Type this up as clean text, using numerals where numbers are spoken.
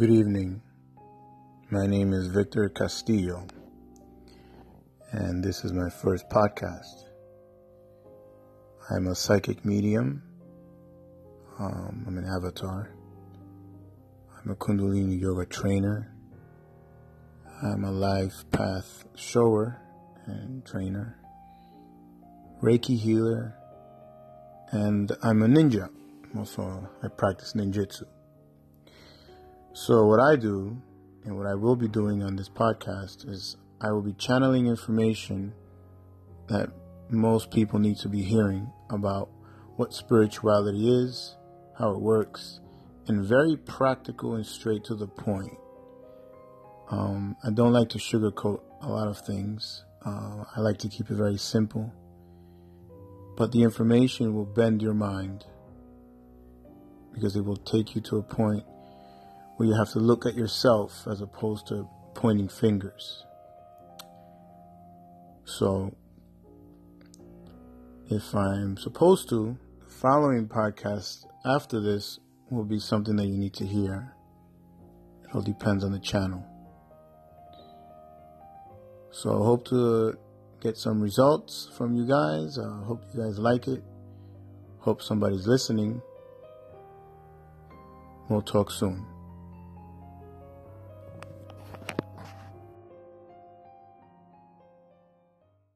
Good evening. My name is Victor Castillo, and this is my first podcast. I'm a psychic medium. I'm an avatar. I'm a Kundalini yoga trainer. I'm a life path shower and trainer, Reiki healer, and I'm a ninja. Also, I practice ninjutsu. So what I do, and what I will be doing on this podcast, is I will be channeling information that most people need to be hearing about what spirituality is, how it works, and very practical and straight to the point. I don't like to sugarcoat a lot of things. I like to keep it very simple. But the information will bend your mind, because it will take you to a point where you have to look at yourself as opposed to pointing fingers. So, if I'm supposed to, the following podcast after this will be something that you need to hear. It all depends on the channel. So I hope to get some results from you guys. I hope you guys like it. Hope somebody's listening. We'll talk soon.